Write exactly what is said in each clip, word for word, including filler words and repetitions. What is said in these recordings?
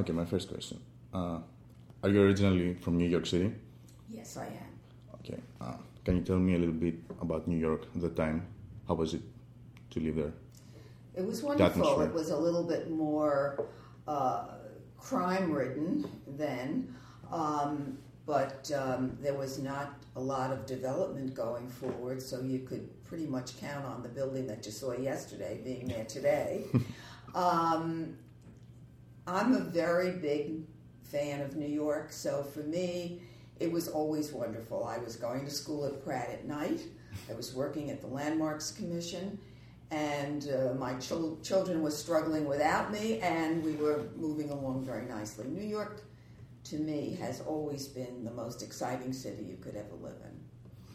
okay, my first question. Uh, are you originally from New York City? Yes, I am. Okay. Uh, can you tell me a little bit about New York at the time? How was it to live there? It was wonderful. It was a little bit more uh, crime-ridden then, um, but um, there was not a lot of development going forward, so you could pretty much count on the building that you saw yesterday being there today. um, I'm a very big fan of New York, so for me, it was always wonderful. I was going to school at Pratt at night. I was working at the Landmarks Commission, and uh, my chil- children were struggling without me, and we were moving along very nicely. New York, to me, has always been the most exciting city you could ever live in.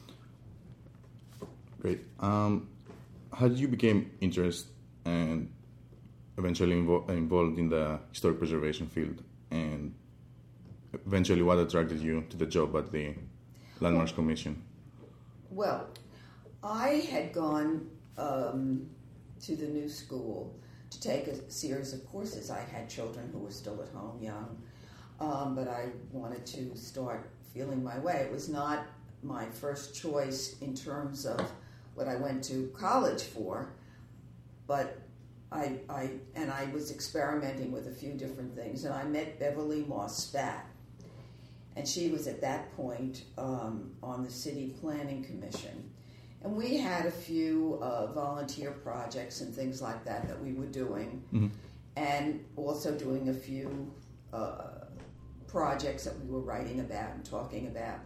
Great. Um, how did you become interested and eventually invo- involved in the historic preservation field? And eventually, what attracted you to the job at the Landmarks well, Commission? Well, I had gone um, to the new school to take a series of courses. I had children who were still at home, young, um, but I wanted to start feeling my way. It was not my first choice in terms of what I went to college for, but I, I and I was experimenting with a few different things, and I met Beverly Moss Spatt, and she was at that point um, on the City Planning Commission, and we had a few uh, volunteer projects and things like that that we were doing, mm-hmm. and also doing a few uh, projects that we were writing about and talking about,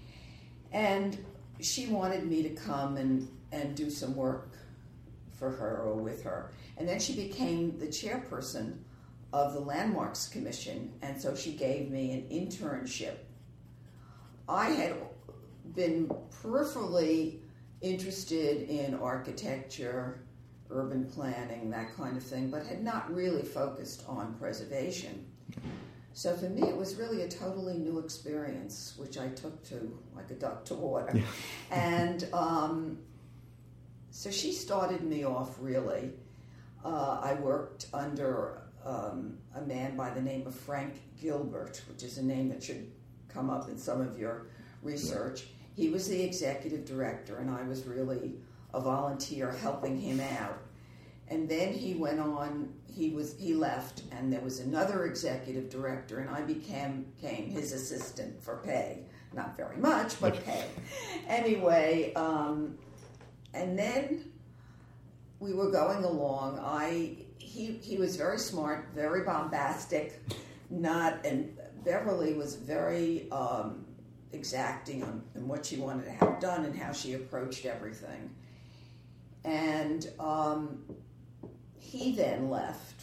and she wanted me to come and, and do some work for her or with her. And then she became the chairperson of the Landmarks Commission, and so she gave me an internship. I had been peripherally interested in architecture, urban planning, that kind of thing, but had not really focused on preservation. So for me, it was really a totally new experience, which I took to like a duck to water. Yeah. And um, so she started me off, really. Uh, I worked under um, a man by the name of Frank Gilbert, which is a name that should come up in some of your research. He was the executive director, and I was really a volunteer helping him out. And then he went on, he was he left, and there was another executive director, and I became, became his assistant for pay. Not very much, but pay. Anyway, um, and then we were going along. I he he was very smart, very bombastic, not and Beverly was very um, exacting on, on what she wanted to have done and how she approached everything. And um, he then left,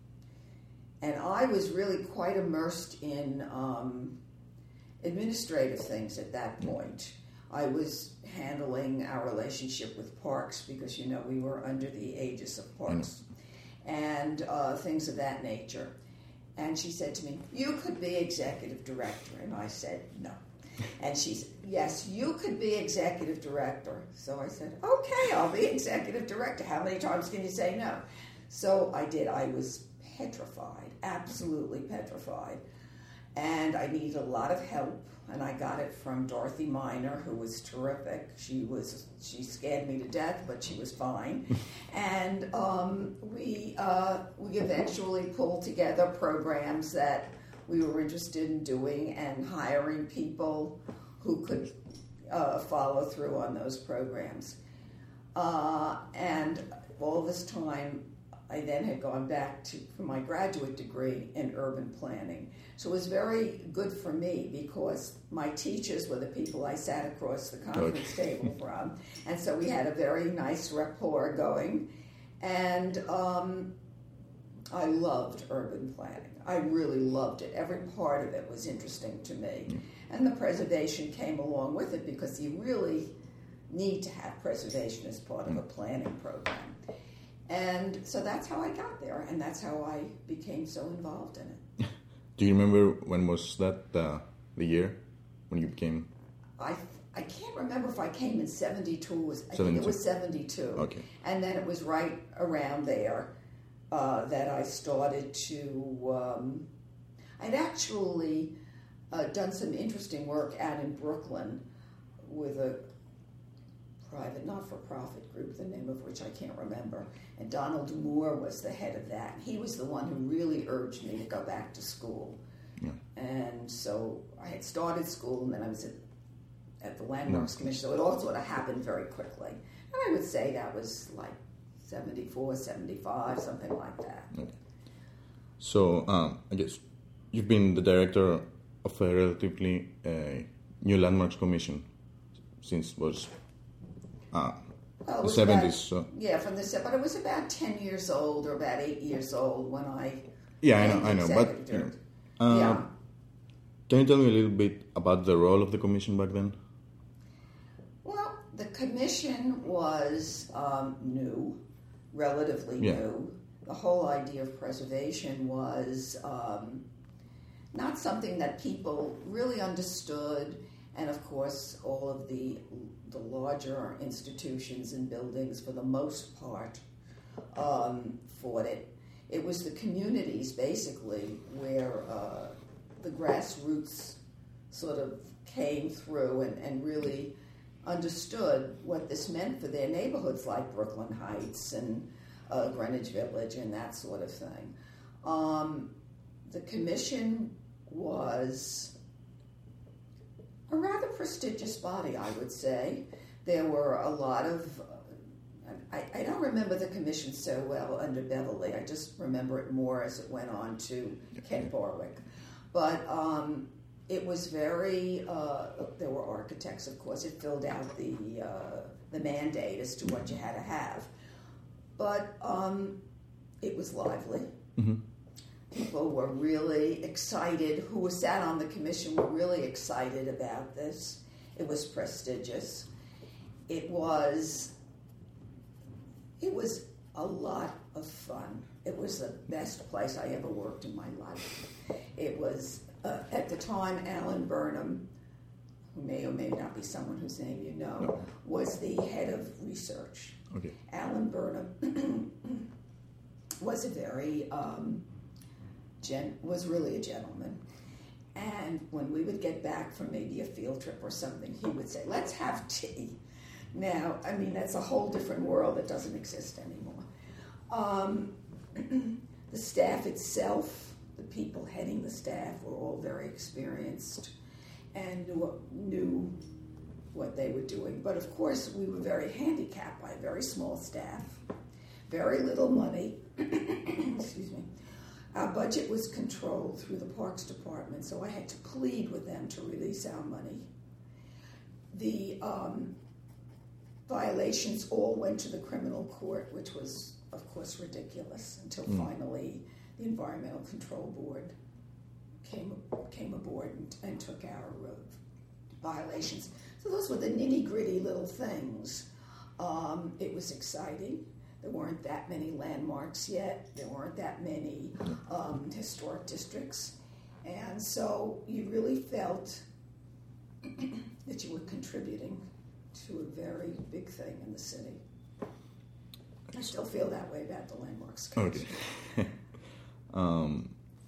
and I was really quite immersed in um, administrative things at that point. I was handling our relationship with Parks because, you know, we were under the aegis of Parks and uh, things of that nature. And she said to me, "You could be executive director." And I said, "No." And she said, "Yes, you could be executive director." So I said, "Okay, I'll be executive director. How many times can you say no?" So I did. I was petrified, absolutely petrified. And I needed a lot of help, and I got it from Dorothy Miner, who was terrific. She was she scared me to death, but she was fine. And um, we uh, we eventually pulled together programs that we were interested in doing and hiring people who could uh, follow through on those programs. Uh, and all this time, I then had gone back to for my graduate degree in urban planning. So it was very good for me because my teachers were the people I sat across the conference okay. table from. And so we had a very nice rapport going. And um, I loved urban planning. I really loved it. Every part of it was interesting to me. Mm. And the preservation came along with it because you really need to have preservation as part of a planning program. And so that's how I got there, and that's how I became so involved in it. Do you remember when was that uh, the year when you became? I I can't remember if I came in seventy-two. Was, I seventy-two. think it was seventy-two. Okay. And then it was right around there uh, that I started to um, I'd actually uh, done some interesting work out in Brooklyn with a private, not-for-profit group, the name of which I can't remember. And Donald Moore was the head of that. He was the one who really urged me to go back to school. Yeah. And so I had started school, and then I was at, at the Landmarks Commission, so it all sort of happened very quickly. And I would say that was like seventy-four, seventy-five, something like that. Okay. So, um, I guess you've been the director of a relatively uh, new Landmarks Commission since was uh, Well, it the was seventies. about- So Yeah, from the se- but I was about ten years old or about eight years old when I. yeah, I became know, I know. the But executive you know, director. uh, Yeah. can you tell me a little bit about the role of the commission back then? Well, the commission was um, new, relatively Yeah. new. The whole idea of preservation was um, not something that people really understood, and of course, all of the the larger institutions and buildings, for the most part, um, fought it. It was the communities, basically, where uh, the grassroots sort of came through and, and really understood what this meant for their neighborhoods like Brooklyn Heights and uh, Greenwich Village and that sort of thing. Um, the commission was a rather prestigious body, I would say. There were a lot of, uh, I, I don't remember the commission so well under Beverly. I just remember it more as it went on to Kent Barwick. But um, it was very, uh, there were architects, of course. It filled out the, uh, the mandate as to what you had to have. But um, it was lively. Mm-hmm. People were really excited. Who sat on the commission were really excited about this. It was prestigious. It was, it was a lot of fun. It was the best place I ever worked in my life. It was, uh, at the time, Alan Burnham, who may or may not be someone whose name you know, No. was the head of research. Okay. Alan Burnham was a very, um, gen- was really a gentleman. And when we would get back from maybe a field trip or something, he would say, let's have tea. Now, I mean, that's a whole different world that doesn't exist anymore. Um, the staff itself, the people heading the staff were all very experienced and knew, knew what they were doing. But of course, we were very handicapped by a very small staff, very little money. Excuse me. Our budget was controlled through the Parks Department, so I had to plead with them to release our money. The um, violations all went to the criminal court, which was, of course, ridiculous, until mm. finally the Environmental Control Board came came aboard and, and took our uh, violations. So those were the nitty-gritty little things. Um, it was exciting. There weren't that many landmarks yet. There weren't that many um, historic districts. And so you really felt that you were contributing to a very big thing in the city. I still feel that way about the landmarks case. Okay. um,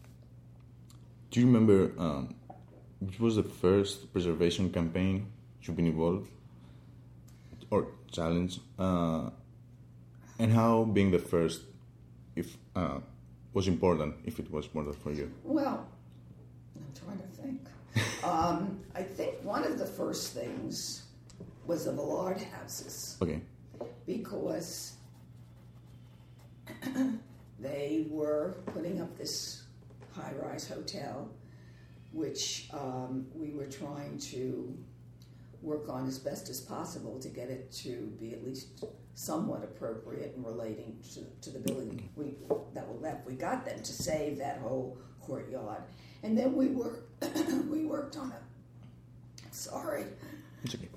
do you remember um, which was the first preservation campaign you've been involved or challenge? Uh, and how being the first, if uh, was important, if it was important for you? Well, I'm trying to think. um, I think one of the first things was the Villard houses. Okay. Because they were putting up this high-rise hotel, which um, we were trying to work on as best as possible to get it to be at least somewhat appropriate in relating to, to the building we, that were left. We got them to save that whole courtyard. And then we worked, we worked on a, sorry. It's okay.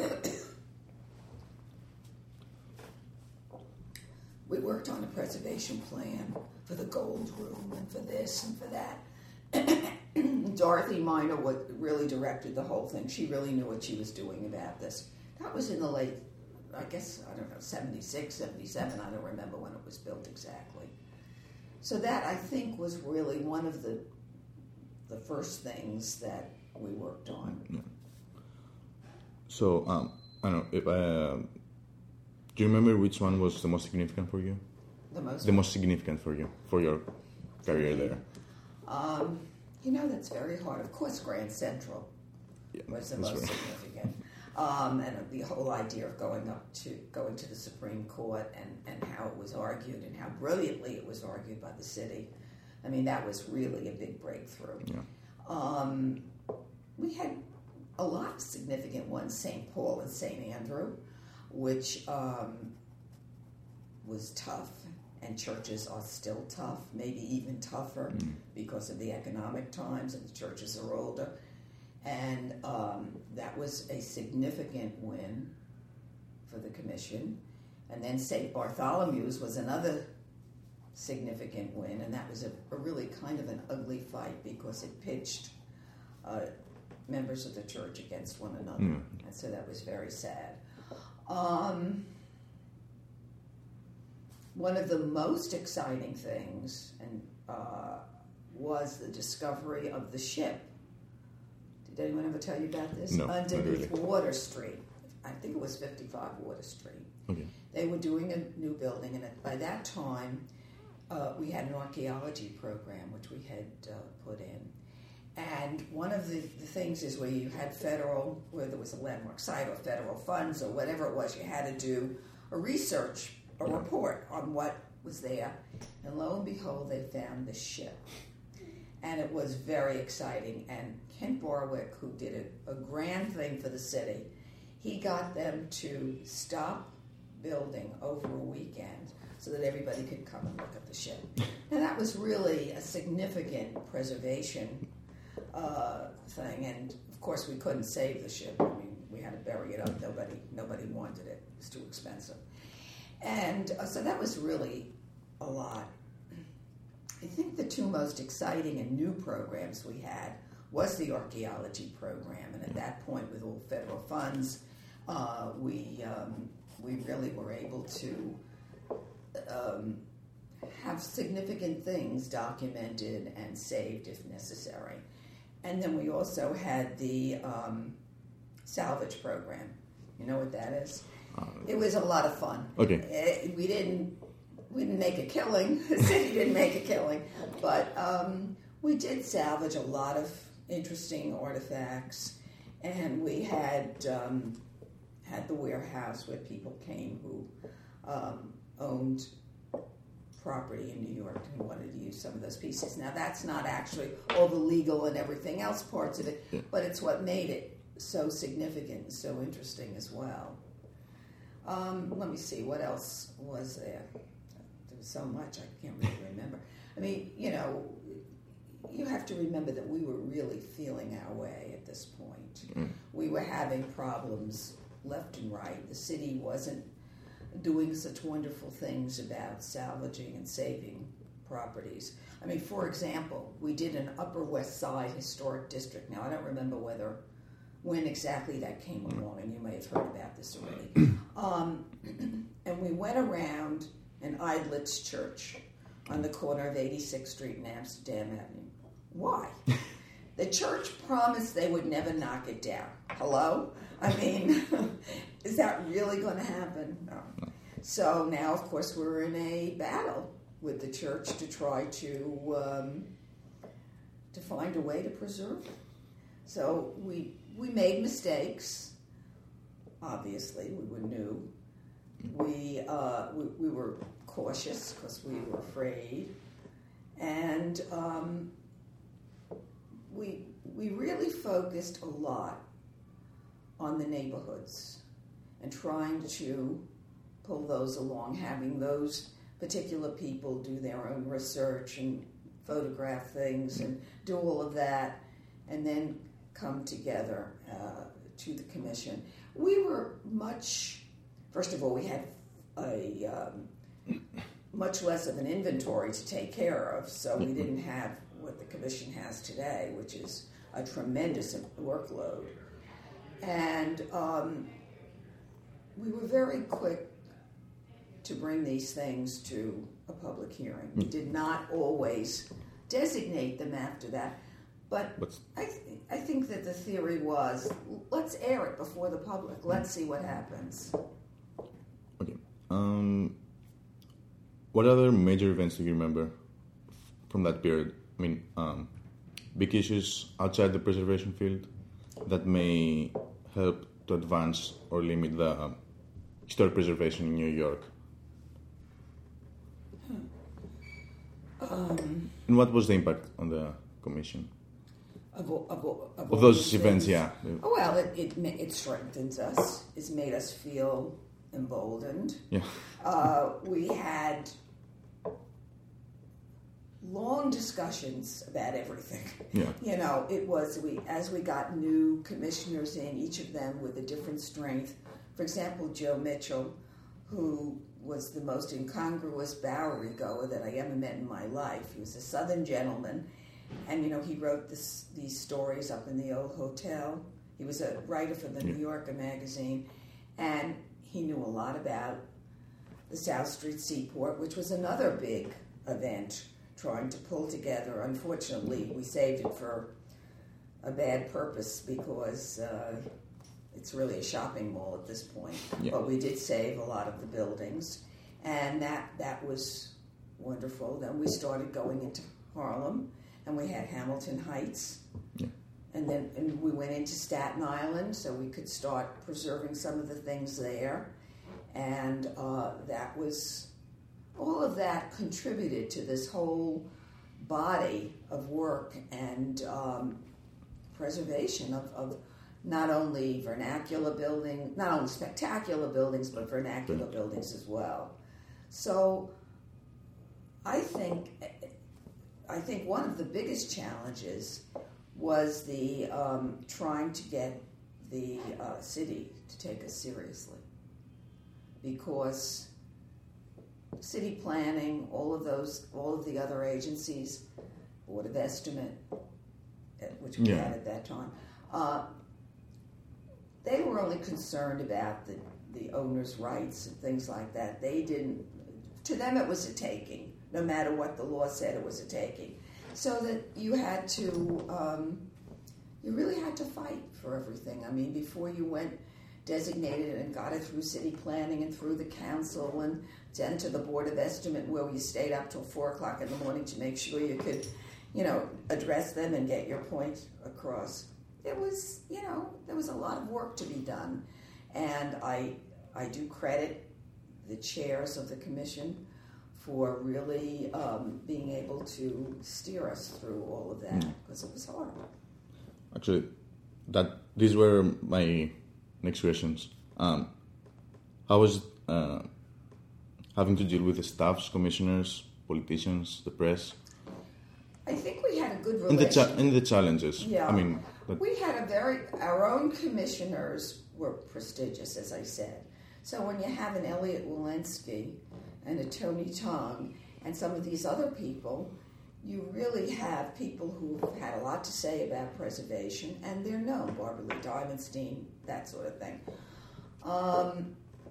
We worked on a preservation plan for the Gold Room and for this and for that. Dorothy Minor what really directed the whole thing. She really knew what she was doing about this. That was in the late, I guess, I don't know, seventy-six, seventy-seven. I don't remember when it was built exactly. So that, I think, was really one of the the first things that we worked on. Yeah. So, um, I don't know, if, uh, do you remember which one was the most significant for you? The most? The most significant for you, for your career there? Um, you know, that's very hard. Of course, Grand Central Yeah, was the that's most right. significant. Um, and the whole idea of going up to, going to the Supreme Court and, and how it was argued and how brilliantly it was argued by the city. I mean, that was really a big breakthrough. Yeah. Um, we had a lot of significant ones, Saint Paul and Saint Andrew, which um, was tough, and churches are still tough, maybe even tougher mm. because of the economic times, and the churches are older. And um, that was a significant win for the commission. And then Saint Bartholomew's was another significant win, and that was a, a really kind of an ugly fight because it pitched uh, members of the church against one another. Mm. And so that was very sad. Um, one of the most exciting things and uh, was the discovery of the ship. Did anyone ever tell you about this? No, underneath really. Water Street. I think it was fifty-five Water Street. Okay. They were doing a new building, and by that time, uh, we had an archaeology program, which we had uh, put in. And one of the, the things is where you had federal, where there was a landmark site or federal funds or whatever it was, you had to do a research, a yeah. report on what was there. And lo and behold, they found this ship. And it was very exciting. And Kent Barwick, who did a, a grand thing for the city, he got them to stop building over a weekend so that everybody could come and look at the ship. And that was really a significant preservation uh, thing. And of course, we couldn't save the ship. I mean, we had to bury it up. Nobody, nobody wanted it. It was too expensive. And uh, so that was really a lot. I think the two most exciting and new programs we had was the archaeology program, and at that point, with all federal funds, uh, we um, we really were able to um, have significant things documented and saved if necessary. And then we also had the um, salvage program. You know what that is? Uh, it was a lot of fun. Okay. It, we didn't. We didn't make a killing. The city didn't make a killing. But um, we did salvage a lot of interesting artifacts. And we had um, had the warehouse where people came who um, owned property in New York and wanted to use some of those pieces. Now, that's not actually all the legal and everything else parts of it, yeah. but it's what made it so significant and so interesting as well. Um, let me see, what else was there? So much, I can't really remember. I mean, you know, you have to remember that we were really feeling our way at this point. Mm. We were having problems left and right. The city wasn't doing such wonderful things about salvaging and saving properties. I mean, for example, we did an Upper West Side historic district. Now, I don't remember whether, when exactly that came along, and you may have heard about this already. Um, and we went around an Eidlitz church on the corner of eighty-sixth Street and Amsterdam Avenue. Why? The church promised they would never knock it down. Hello? I mean, is that really going to happen? No. So now, of course, we're in a battle with the church to try to um, to find a way to preserve it. So we we made mistakes. Obviously, we were new. We, uh, we we were cautious because we were afraid, and um, we we really focused a lot on the neighborhoods and trying to pull those along, having those particular people do their own research and photograph things and do all of that, and then come together uh, to the commission. We were much. First of all, we had a um, much less of an inventory to take care of, so we didn't have what the commission has today, which is a tremendous workload. And um, we were very quick to bring these things to a public hearing. We did not always designate them after that, But, but I, th- I think that the theory was, let's air it before the public. Let's see what happens. Okay. Um, what other major events do you remember from that period? I mean, um, big issues outside the preservation field that may help to advance or limit the um, historic preservation in New York. Um, and what was the impact on the commission? Of, of, of, Of those events, things. yeah. Oh, well, it, it it strengthens us. It's made us feel emboldened. Yeah. Uh, we had long discussions about everything. Yeah. You know, it was we as we got new commissioners in, each of them with a different strength. For example, Joe Mitchell, who was the most incongruous Bowery goer that I ever met in my life. He was a Southern gentleman. And, you know, he wrote this, these stories up in the old hotel. He was a writer for the Yeah. New Yorker magazine. And he knew a lot about the South Street Seaport, which was another big event trying to pull together. Unfortunately, we saved it for a bad purpose because uh, it's really a shopping mall at this point. Yeah. But we did save a lot of the buildings. And that, that was wonderful. Then we started going into Harlem. And we had Hamilton Heights, Yeah. and then and we went into Staten Island, so we could start preserving some of the things there, and uh, that was all of that contributed to this whole body of work and um, preservation of, of not only vernacular building, not only spectacular buildings, but vernacular buildings as well. So I think. I think one of the biggest challenges was the um, trying to get the uh, city to take us seriously, because city planning, all of those, all of the other agencies, Board of Estimate, which we Yeah. had at that time, uh, they were only concerned about the, the owner's rights and things like that. They didn't, to them it was a taking. No matter what the law said, it was a taking. So that you had to, um, you really had to fight for everything. I mean, before you went designated and got it through city planning and through the council and then to the Board of Estimate, where you stayed up till four o'clock in the morning to make sure you could, you know, address them and get your point across. It was, you know, there was a lot of work to be done. And I, I do credit the chairs of the commission for really um, being able to steer us through all of that, because it was hard. Actually, that these were my next questions. Um, how was uh, having to deal with the staffs, commissioners, politicians, the press? I think we had a good And the, relationship. cha- and the challenges. Yeah. I mean, that, We had a very, our own commissioners were prestigious, as I said. So when you have an Elliot Walensky and a Tony Tong and some of these other people, you really have people who've had a lot to say about preservation, and they're known, Barbara Lee Diamondstein, that sort of thing. Um,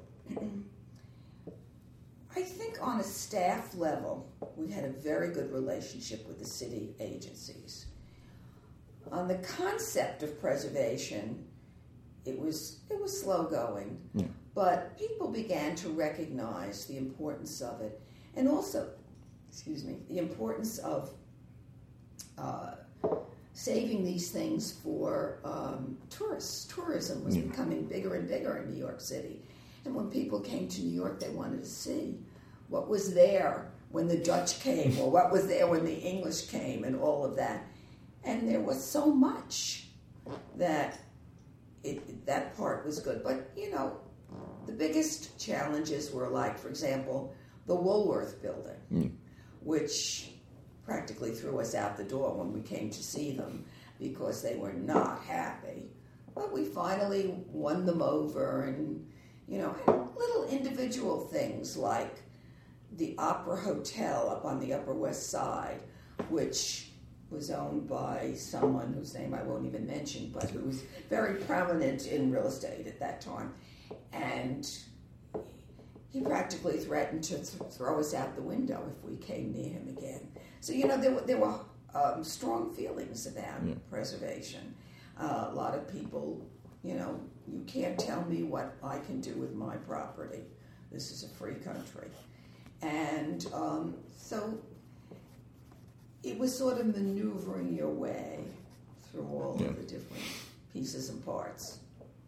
I think on a staff level, we had a very good relationship with the city agencies. On the concept of preservation, it was it was slow going, yeah. but people began to recognize the importance of it, and also, excuse me, the importance of uh, saving these things for um, tourists. Tourism was Yeah. becoming bigger and bigger in New York City, and when people came to New York, they wanted to see what was there when the Dutch came, or what was there when the English came, and all of that. And there was so much that it, that part was good. But, you know, the biggest challenges were like, for example, the Woolworth building, Mm. which practically threw us out the door when we came to see them because they were not happy. But we finally won them over, and, you know, little individual things like the Opera Hotel up on the Upper West Side, which was owned by someone whose name I won't even mention, but who was very prominent in real estate at that time. And he practically threatened to th- throw us out the window if we came near him again. So, you know, there were, there were um, strong feelings about yeah. preservation. Uh, a lot of people, you know, you can't tell me what I can do with my property. This is a free country. And um, so it was sort of maneuvering your way through all yeah. of the different pieces and parts.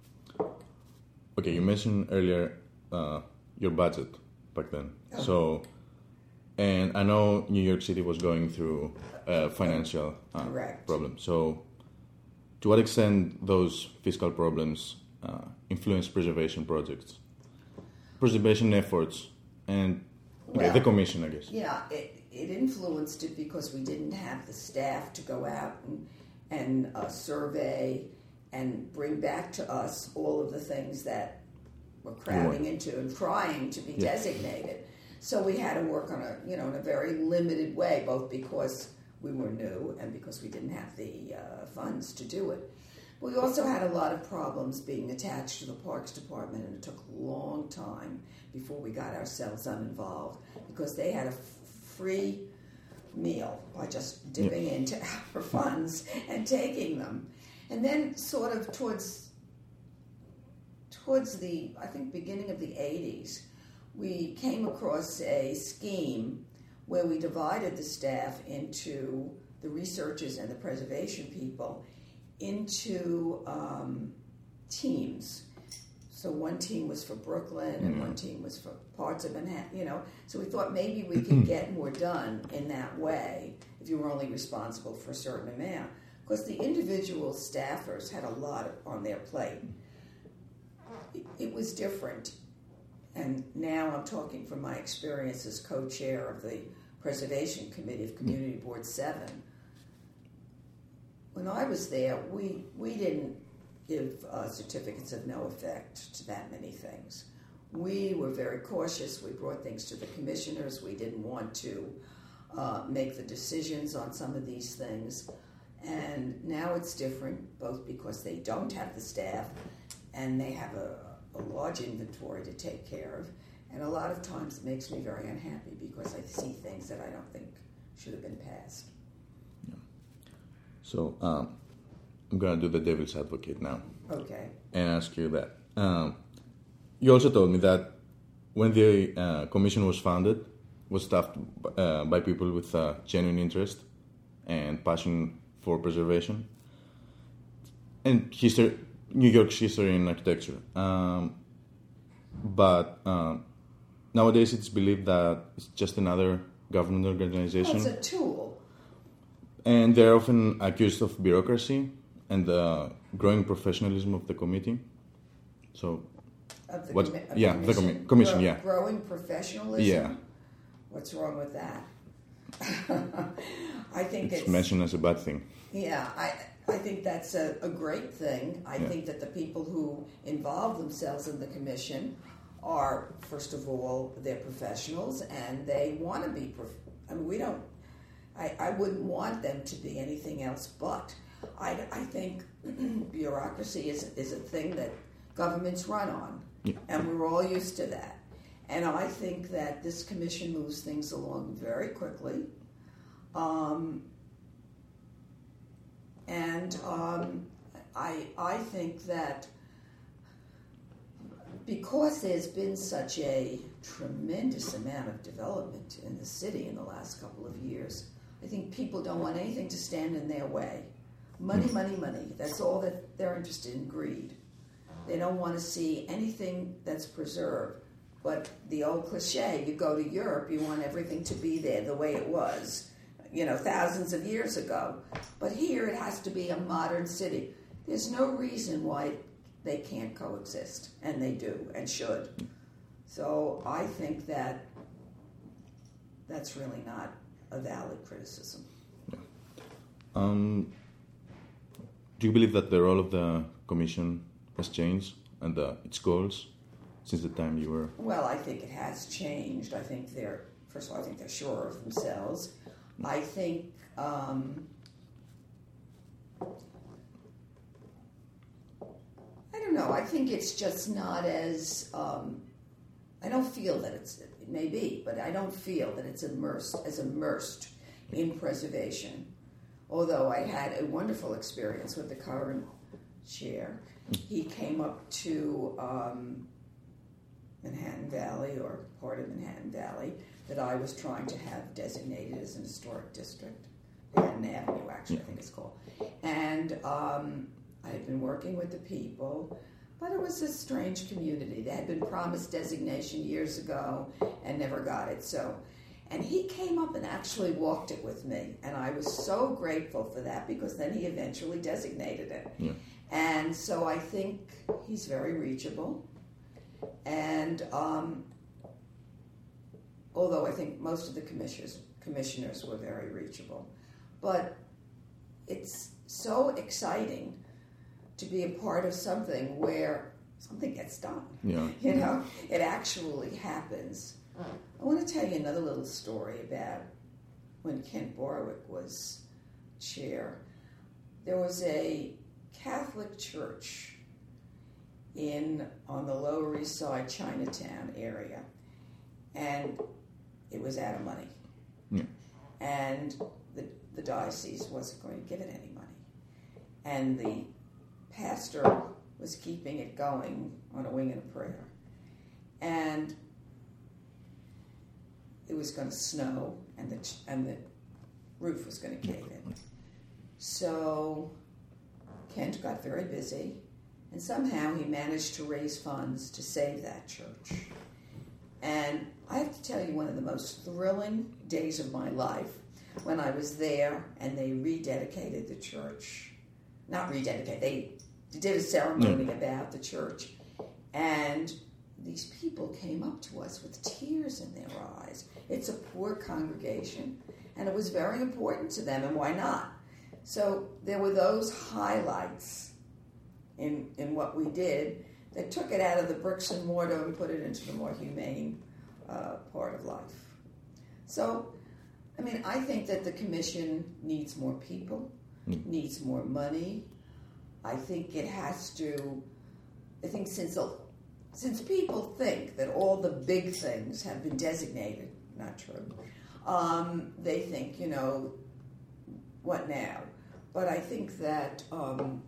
Okay, you mentioned earlier uh, your budget back then. Oh. So, and I know New York City was going through a financial uh, problem. So, to what extent those fiscal problems uh, influence preservation projects, preservation efforts, and okay, well, the commission, I guess? Yeah, it, it influenced it because we didn't have the staff to go out and, and uh, survey and bring back to us all of the things that we're cramming right. into and trying to be yeah. designated. So we had to work on a, you know, in a very limited way, both because we were new and because we didn't have the uh, funds to do it. But we also had a lot of problems being attached to the Parks Department, and it took a long time before we got ourselves uninvolved because they had a f- free meal by just dipping yeah. into our funds and taking them. And then sort of towards towards the, I think, beginning of the eighties, we came across a scheme where we divided the staff into the researchers and the preservation people into um, teams. So one team was for Brooklyn and mm-hmm. one team was for parts of Manhattan, you know. So we thought maybe we could get more done in that way if you were only responsible for a certain amount. Because the individual staffers had a lot on their plate. It, it was different. And now I'm talking from my experience as co-chair of the Preservation Committee of Community Board seven. When I was there, we, we didn't give uh, certificates of no effect to that many things. We were very cautious. We brought things to the commissioners. We didn't want to uh, make the decisions on some of these things. And now it's different, both because they don't have the staff and they have a, a large inventory to take care of. And a lot of times it makes me very unhappy because I see things that I don't think should have been passed. Yeah. So um, I'm going to do the devil's advocate now. Okay. And ask you that. Um, you also told me that when the uh, commission was founded, it was staffed uh, by people with uh, genuine interest and passion for preservation and history, New York's history and architecture. Um, but um, nowadays it's believed that it's just another government organization. Well, it's a tool. And they're often accused of bureaucracy and the growing professionalism of the committee. So, of the what? Commi- of yeah, commission. the commi- commission. Grow- yeah, growing professionalism. Yeah. What's wrong with that? I think it's, it's mentioned as a bad thing. Yeah, I I think that's a, a great thing. I yeah. think that the people who involve themselves in the commission are, first of all, they're professionals and they want to be. Prof- I mean, we don't. I, I wouldn't want them to be anything else but. I, I think bureaucracy is is a thing that governments run on, yeah. and we're all used to that. And I think that this commission moves things along very quickly. Um, and um, I, I think that because there's been such a tremendous amount of development in the city in the last couple of years, I think people don't want anything to stand in their way. Money, money, money. That's all that they're interested in, greed. They don't want to see anything that's preserved. But the old cliche, you go to Europe, you want everything to be there the way it was, you know, thousands of years ago. But here it has to be a modern city. There's no reason why they can't coexist, and they do and should. So I think that that's really not a valid criticism. Yeah. Um, do you believe that the role of the commission has changed and the, its goals since the time you were? Well, I think it has changed. I think they're, first of all, I think they're sure of themselves. I think um, I don't know. I think it's just not as um, I don't feel that it's it may be, but I don't feel that it's immersed as immersed in preservation. although I had a wonderful experience with the current chair. He came up to um, Manhattan Valley, or part of Manhattan Valley, that I was trying to have designated as an historic district. Manhattan Avenue, actually, I think it's called. And um, I had been working with the people, but it was a strange community. They had been promised designation years ago and never got it. So, and he came up and actually walked it with me, and I was so grateful for that, because then he eventually designated it. Yeah. And so I think he's very reachable. And um, although I think most of the commissioners commissioners were very reachable, but it's so exciting to be a part of something where something gets done. Yeah. You know, it actually happens. I want to tell you another little story about when Kent Borwick was chair. There was a Catholic church in on the Lower East Side, Chinatown area, and it was out of money. Yeah. And the, the diocese wasn't going to give it any money. And the pastor was keeping it going on a wing and a prayer. And it was going to snow, and the and the roof was going to cave in. So Kent got very busy, and somehow he managed to raise funds to save that church. And I have to tell you, one of the most thrilling days of my life, when I was there and they rededicated the church. Not rededicated, they did a ceremony yeah. about the church. And these people came up to us with tears in their eyes. It's a poor congregation, and it was very important to them, and why not? So there were those highlights in in what we did that took it out of the bricks and mortar and put it into the more humane uh, part of life. So, I mean, I think that the commission needs more people, mm. needs more money. I think it has to, I think since, since people think that all the big things have been designated, not true, um, they think, you know, what now? But I think that um,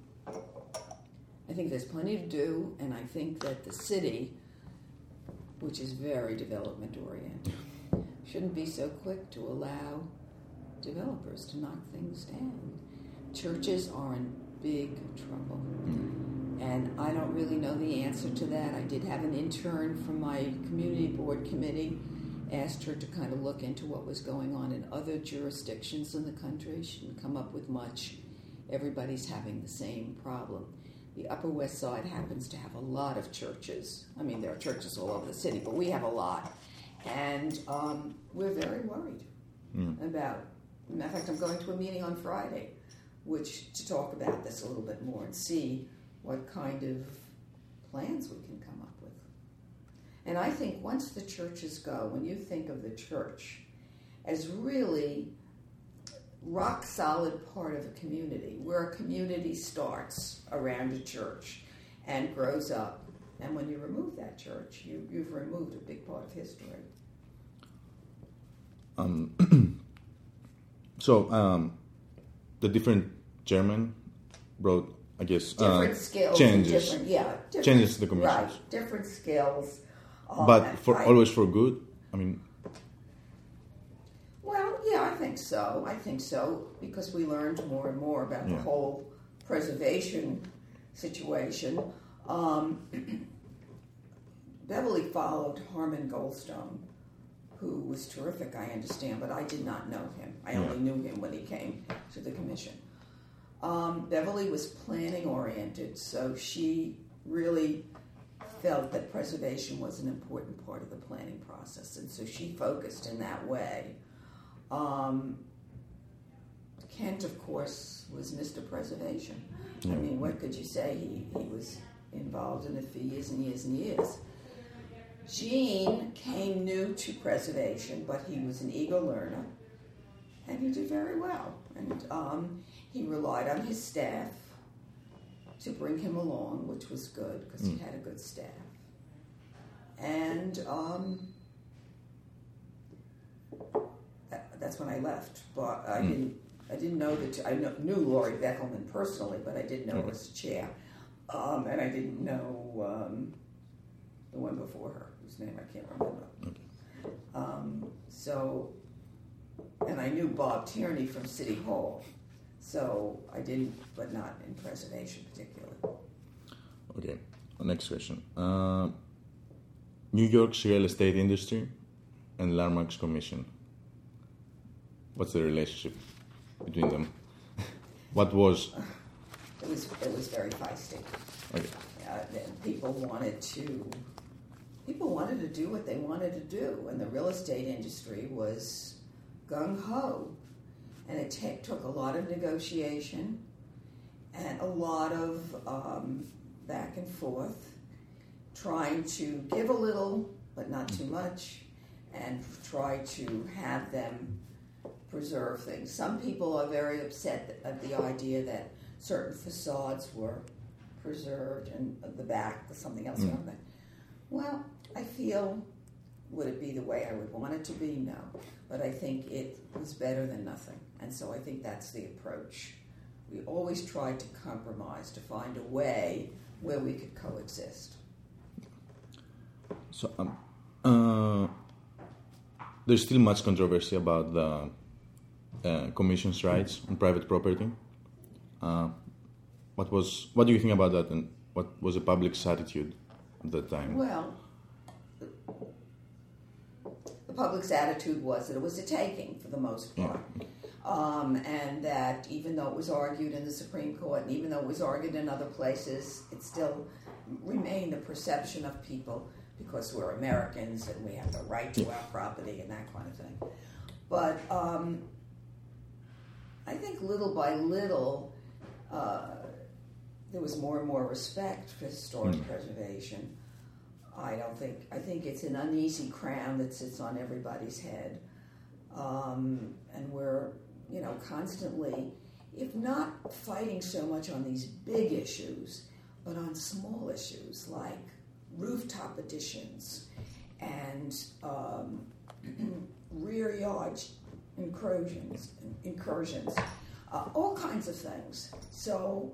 I think there's plenty to do, and I think that the city, which is very development oriented, shouldn't be so quick to allow developers to knock things down. Churches are in big trouble, and I don't really know the answer to that. I did have an intern from my community board committee, asked her to kind of look into what was going on in other jurisdictions in the country. She didn't come up with much. Everybody's having the same problem. The Upper West Side happens to have a lot of churches. I mean, there are churches all over the city, but we have a lot. And um, we're very worried mm. about, as a matter of fact, I'm going to a meeting on Friday, which to talk about this a little bit more and see what kind of plans we can come up with. And I think once the churches go, when you think of the church as really rock solid part of a community, where a community starts around a church and grows up, and when you remove that church, you, you've removed a big part of history. Um, so um, the different chairmen brought, I guess, different uh, skills, changes, different, yeah, different, changes to the commissions, right? Different skills, um, but for I, always for good. I mean, well, yeah, I think so. I think so because we learned more and more about yeah. the whole preservation situation. Um, Beverly followed Harmon Goldstone, who was terrific, I understand, but I did not know him. I only yeah. knew him when he came to the commission. Um, Beverly was planning oriented, so she really felt that preservation was an important part of the planning process, and so she focused in that way. Um, Kent, of course, was Mister Preservation. Yeah. I mean, what could you say? He, he was involved in it for years and years and years. Gene came new to preservation, but he was an eager learner, and he did very well. And um, he relied on his staff to bring him along, which was good, because mm. he had a good staff. And um, that, that's when I left, but I mm. didn't I didn't know that. I know, knew Lori Beckelman personally, but I didn't know her as a chair, um, and I didn't know um, the one before her, whose name I can't remember. Okay. Um, so, and I knew Bob Tierney from City Hall, so I didn't, but not in preservation particularly. Okay. Next question. Uh, New York's real estate industry and Landmarks Commission. What's the relationship between them? What was? It was it was very feisty. Okay. Uh, people wanted to people wanted to do what they wanted to do, and the real estate industry was gung ho, and it t- took a lot of negotiation and a lot of um, back and forth, trying to give a little but not too much, and try to have them preserve things. Some people are very upset at the idea that certain facades were preserved and the back was something else Mm. around that. Well, I feel, would it be the way I would want it to be? No. But I think it was better than nothing. And so I think that's the approach. We always tried to compromise, to find a way where we could coexist. So, um, uh, there's still much controversy about the uh, Commission's rights on private property. Uh, what was? What do you think about that, and what was the public's attitude at that time? Well, the public's attitude was that it was a taking for the most part. Yeah. Um, and that even though it was argued in the Supreme Court, and even though it was argued in other places, it still remained the perception of people, because we're Americans and we have the right to our property and that kind of thing. But um, I think little by little, uh, there was more and more respect for historic mm. preservation. I don't think, I think it's an uneasy crown that sits on everybody's head. Um, and we're, you know, constantly, if not fighting so much on these big issues, but on small issues like rooftop additions and um, rear yard incursions, incursions uh, all kinds of things. So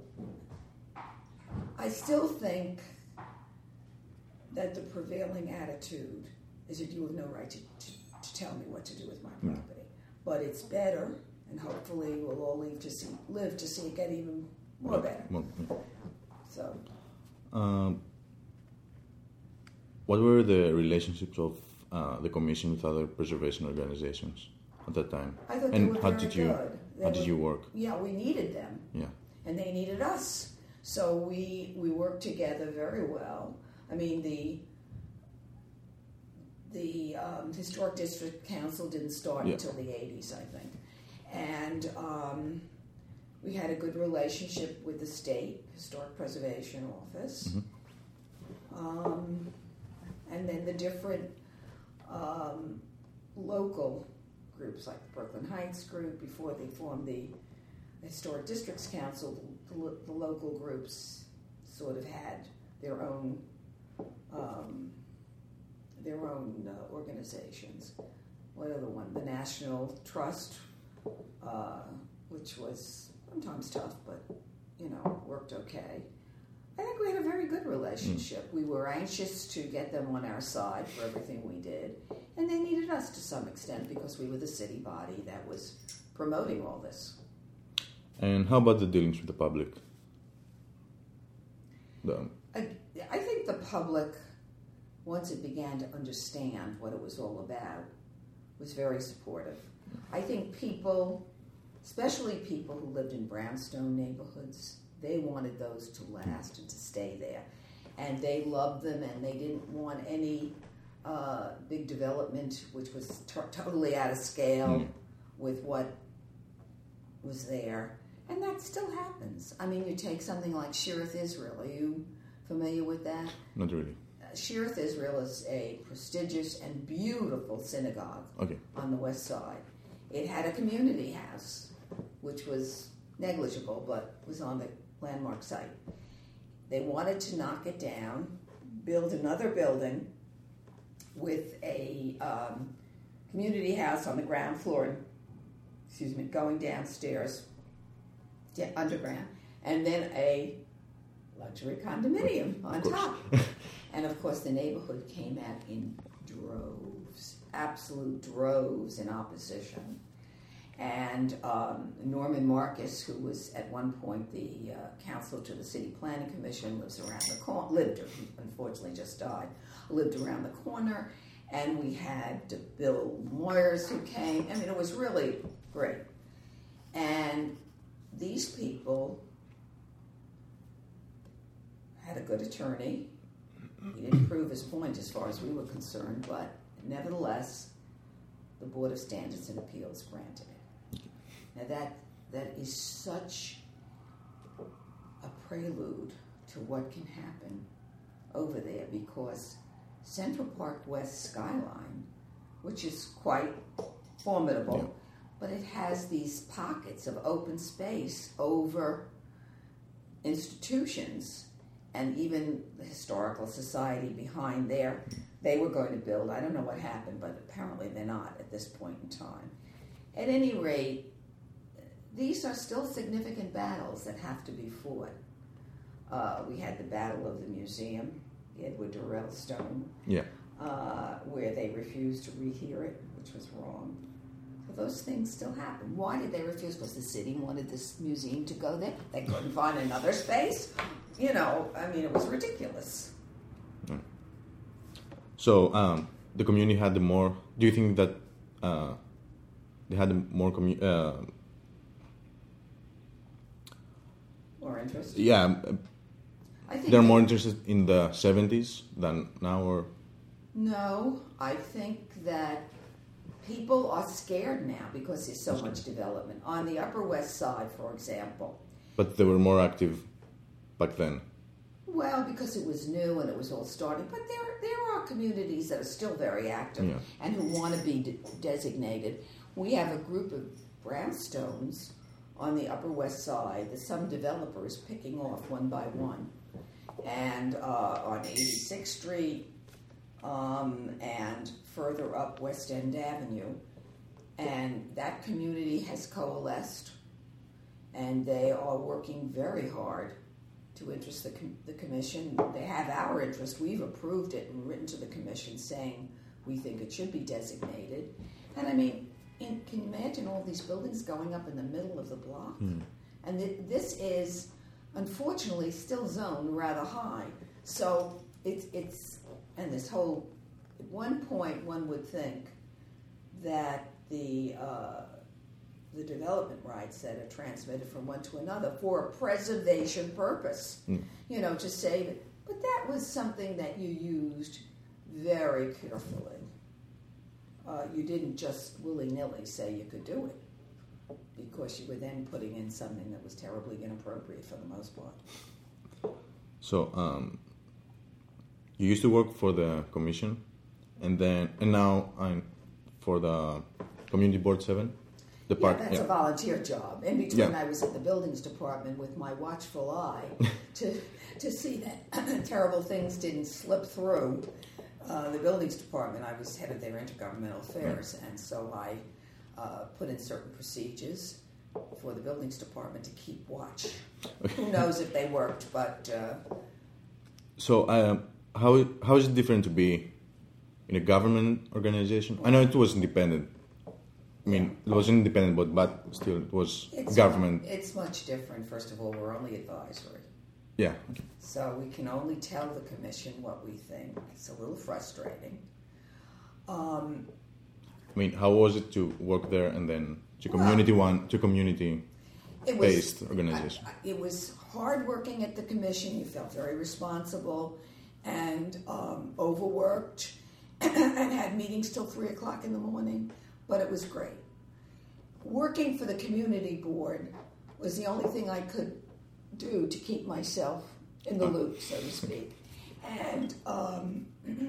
I still think that the prevailing attitude is that you have no right to, to, to tell me what to do with my property. Mm. But it's better, and hopefully we'll all live to see, live to see it get even more better. Well, yeah. So. Um, what were the relationships of uh, the Commission with other preservation organizations at that time? I thought and they were how very did you good. They how were, did you work? Yeah, we needed them. Yeah, and they needed us. So we we worked together very well. I mean, the the um, Historic District Council didn't start yeah. until the eighties, I think, and um, we had a good relationship with the State Historic Preservation Office. Mm-hmm. Um, and then the different um, local groups, like the Brooklyn Heights group, before they formed the Historic Districts Council, the, the local groups sort of had their own um, their own uh, organizations. What other one? The National Trust, uh, which was sometimes tough, but you know, worked okay. I think we had a very good relationship. Mm. We were anxious to get them on our side for everything we did, and they needed us to some extent because we were the city body that was promoting all this. And how about the dealings with the public? The... I, I think the public, once it began to understand what it was all about, was very supportive. I think people, especially people who lived in brownstone neighborhoods, they wanted those to last and to stay there. And they loved them, and they didn't want any uh, big development, which was t- totally out of scale mm. with what was there. And that still happens. I mean, you take something like Shearith Israel. Are you familiar with that? Not really. Uh, Shearith Israel is a prestigious and beautiful synagogue okay. on the west side. It had a community house, which was negligible, but was on the landmark site. They wanted to knock it down, build another building with a um, community house on the ground floor, and excuse me, going downstairs, yeah, underground, and then a luxury condominium on top. And of course, the neighborhood came out in droves, absolute droves in opposition. And um, Norman Marcus, who was at one point the uh, counselor to the City Planning Commission, lives around the corner, lived, unfortunately just died, lived around the corner. And we had Bill Moyers who came. I mean, it was really great. And these people had a good attorney. He didn't prove his point as far as we were concerned, but nevertheless, the Board of Standards and Appeals granted it. Now that that is such a prelude to what can happen over there, because Central Park West skyline, which is quite formidable, yeah. but it has these pockets of open space over institutions, and even the Historical Society behind there, they were going to build. I don't know what happened, but apparently they're not at this point in time. At any rate, these are still significant battles that have to be fought. Uh, we had the Battle of the Museum, the Edward Durrell Stone, yeah. uh, where they refused to rehear it, which was wrong. But those things still happen. Why did they refuse? Because the city wanted this museum to go there. They couldn't find another space. You know, I mean, it was ridiculous. Yeah. So um, the community had the more. Do you think that uh, they had the more commu- uh, more interest? Yeah. I think they're more interested in the seventies than now, or? No, I think that people are scared now because there's so much development. On the Upper West Side, for example. But they were more active back then. Well, because it was new and it was all starting. But there there are communities that are still very active yeah. and who want to be de- designated. We have a group of brownstones on the Upper West Side that some developer is picking off one by one. And uh, on eighty-sixth Street um, and further up West End Avenue. And that community has coalesced, and they are working very hard to interest the, com- the commission. They have our interest. We've approved it and written to the commission saying we think it should be designated. And I mean, in, can you imagine all these buildings going up in the middle of the block? Mm. And th- this is, unfortunately, still zoned rather high. So it's, it's, and this whole, at one point one would think that the uh, the development rights that are transmitted from one to another for a preservation purpose, mm. you know, to save it. But that was something that you used very carefully. Uh, you didn't just willy-nilly say you could do it, because you were then putting in something that was terribly inappropriate for the most part. So, um, you used to work for the commission, and then and now I'm for the Community Board seven. The yeah, part, that's yeah. a volunteer job. In between, yeah. I was at the buildings department with my watchful eye to to see that terrible things didn't slip through uh, the buildings department. I was head of their intergovernmental affairs, and so I uh, put in certain procedures for the buildings department to keep watch. Who knows if they worked, but... Uh, so um, how how is it different to be in a government organization? I know it was independent. I mean, it was independent, but, but still it was it's government. Much, it's much different. First of all, we're only advisory. Yeah. So we can only tell the commission what we think. It's a little frustrating. Um, I mean, how was it to work there and then to community well, one to community it based was, organization? I, I, it was hard working at the commission. You felt very responsible and um, overworked and had meetings till three o'clock in the morning. But it was great. Working for the community board was the only thing I could do to keep myself in the loop, so to speak. And um,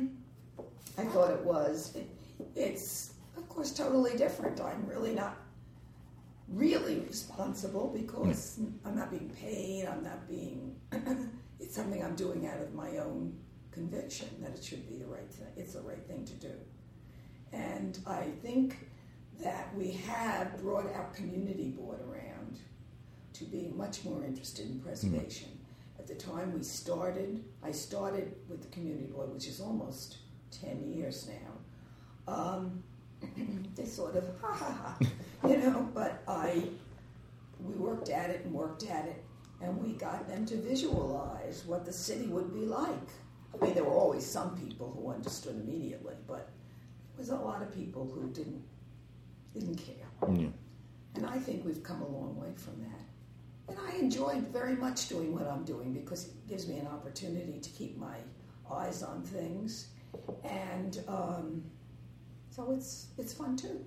I thought it was. It's, of course, totally different. I'm really not really responsible because I'm not being paid. I'm not being... It's something I'm doing out of my own conviction that it should be the right thing. It's the right thing to do. And I think that we have brought our community board around to be much more interested in preservation. Mm. At the time we started, I started with the community board, which is almost ten years now. Um, they sort of, ha ha ha, you know, but I, we worked at it and worked at it, and we got them to visualize what the city would be like. I mean, there were always some people who understood immediately, but there was a lot of people who didn't didn't care. Yeah. And I think we've come a long way from that. And I enjoy very much doing what I'm doing because it gives me an opportunity to keep my eyes on things. And um, so it's it's fun too.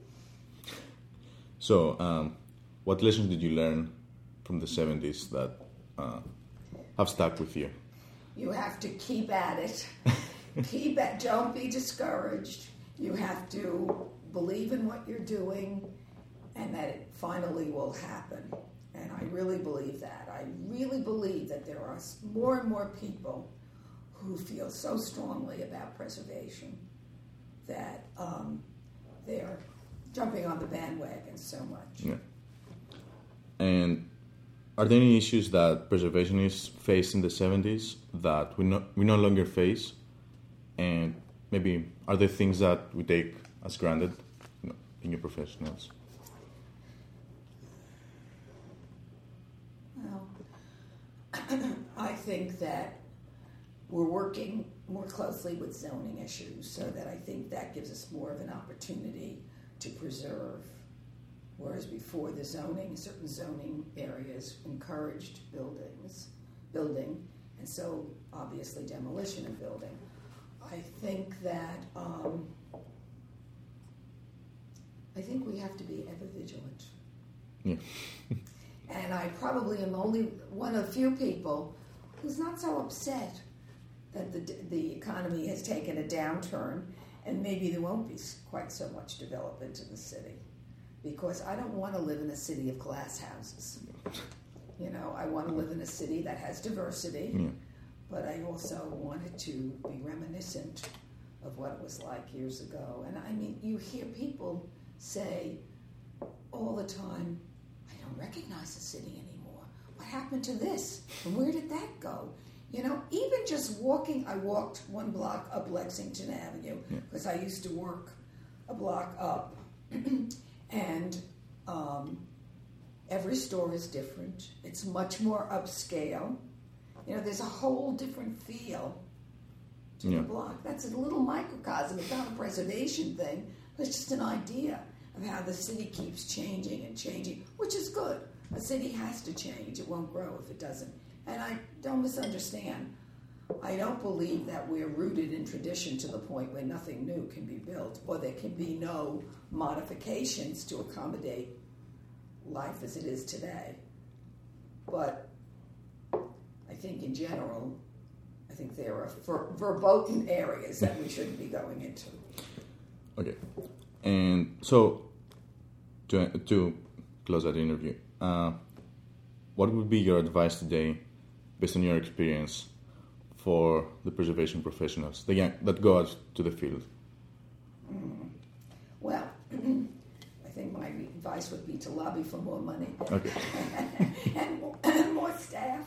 So, um, what lessons did you learn from the seventies that uh, have stuck with you? You have to keep at it. Keep at. Don't be discouraged. You have to believe in what you're doing, and that it finally will happen. And I really believe that. I really believe that there are more and more people who feel so strongly about preservation that um, they're jumping on the bandwagon so much. Yeah. And are there any issues that preservationists faced in the seventies that we no, we no longer face? And maybe are there things that we take as granted, you know, in your professionals? Well, I think that we're working more closely with zoning issues, so that I think that gives us more of an opportunity to preserve. Whereas before, the zoning, certain zoning areas encouraged buildings, building, and so obviously demolition of building. I think that um, I think we have to be ever vigilant. Yeah. And I probably am only one of few people who's not so upset that the the economy has taken a downturn, and maybe there won't be quite so much development in the city. Because I don't want to live in a city of glass houses. You know, I want to live in a city that has diversity, yeah. but I also wanted to be reminiscent of what it was like years ago. And I mean, you hear people say all the time, I don't recognize the city anymore. What happened to this? And where did that go? You know, even just walking, I walked one block up Lexington Avenue because yeah. I used to work a block up. And um, every store is different. It's much more upscale. You know, there's a whole different feel to yeah. the block. That's a little microcosm. It's not a preservation thing. It's just an idea of how the city keeps changing and changing, which is good. A city has to change. It won't grow if it doesn't. And I don't misunderstand. I don't believe that we're rooted in tradition to the point where nothing new can be built, or there can be no modifications to accommodate life as it is today. But I think in general, I think there are ver- verboten areas that we shouldn't be going into. Okay. And so, to, to close that interview, uh, what would be your advice today, based on your experience, for the preservation professionals the young, that go out to the field? Mm. Well, I think my advice would be to lobby for more money. Okay. and, more, and more staff.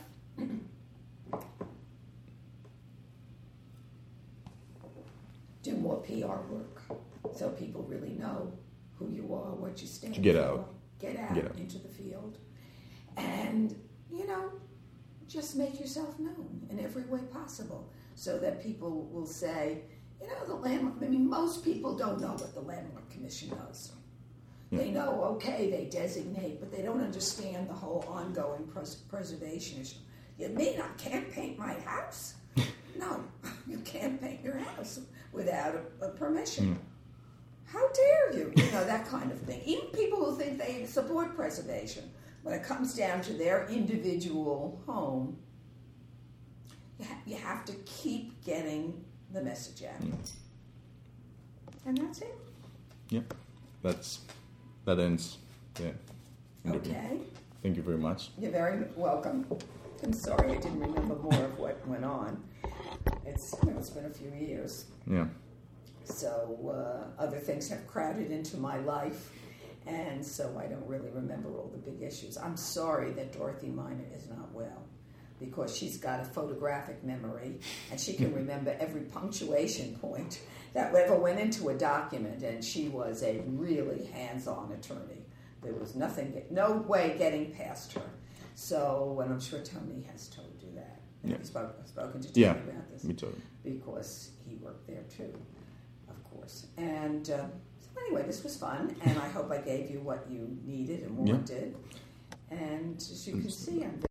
Do more P R work so people really know who you are, what you stand to get for. out. Get out, get out into the field. And, you know, just make yourself known in every way possible so that people will say, you know, the landmark, I mean, most people don't know what the Landmark Commission does. Yeah. They know, okay, they designate, but they don't understand the whole ongoing pres- preservation issue. You mean I can't paint my house? No, you can't paint your house without a, a permission. Mm. How dare you? You know, that kind of thing. Even people who think they support preservation, when it comes down to their individual home, you, ha- you have to keep getting the message out. Yeah. And that's it. Yeah, that's that ends the interview. Okay. Thank you very much. You're very welcome. I'm sorry I didn't remember more of what went on. It's, you know, it's been a few years. Yeah. So uh, other things have crowded into my life. And so I don't really remember all the big issues. I'm sorry that Dorothy Minor is not well, because she's got a photographic memory, and she can remember every punctuation point that ever went into a document, and she was a really hands-on attorney. There was nothing, no way getting past her. So, and I'm sure Tony has told you that. Yeah. You've spoken, spoken to Tony Yeah, about this. me too. Because he worked there too, of course. And uh, so anyway, this was fun, and I hope I gave you what you needed and wanted. Yeah. And as you can see, I'm